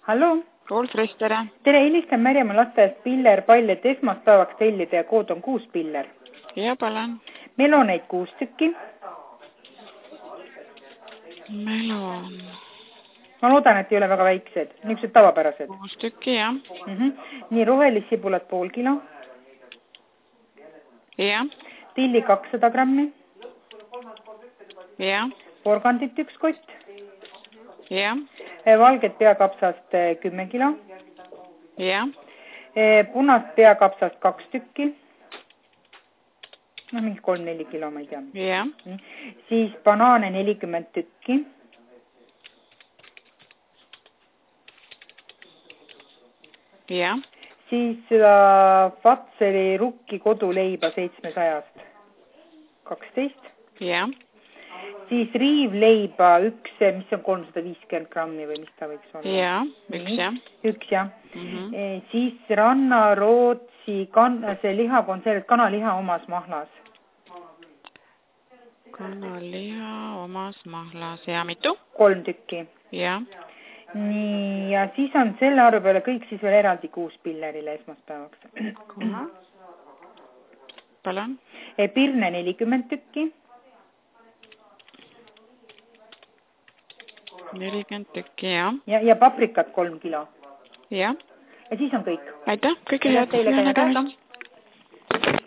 Hallo? Olfrist, tere. Tere, helistan Märjamaa lasteaiast Piller Pall, et esmaspäevaks tellida ja kood on 6 piller. Ja, palun. Meloneid 6 tükki. Melon. Ma loodan, et ei ole väga väiksed, niisugused tavapärased. 6 tükki, jah. Nii, rohelisibulat pool kilo. Jah. Tilli 200 grammi. Jah. Porgandit 1 kott. Jah. Valget peakapsast 10 kilo. Jah. Punast peakapsast 2 tükki. No mingi 3-4 kilo, ma ei tea. Jah. Siis banaane 40 tükki. Jah. Siis seda Fatseri rukki koduleiba 700-st 12. Jah. Siis riivleiba 1, mis on 350 grammi või mis ta võiks olla? Jah, 1 jah. 1 jah. Siis Rannarootsi see lihakonserv, kanaliha omas mahlas. Kanaliha omas mahlas. Ja mitu? 3 tükki. Jah. Nii, ja siis on selle arve peale kõik siis veel eraldi 6 pillerile esmaspäevaks. Palun. Pirne 40 tükki. 40 tükki, jah. Ja paprikat 3 kilo. Jah. Ja siis on kõik. Aitäh, kõike head. Teile ka.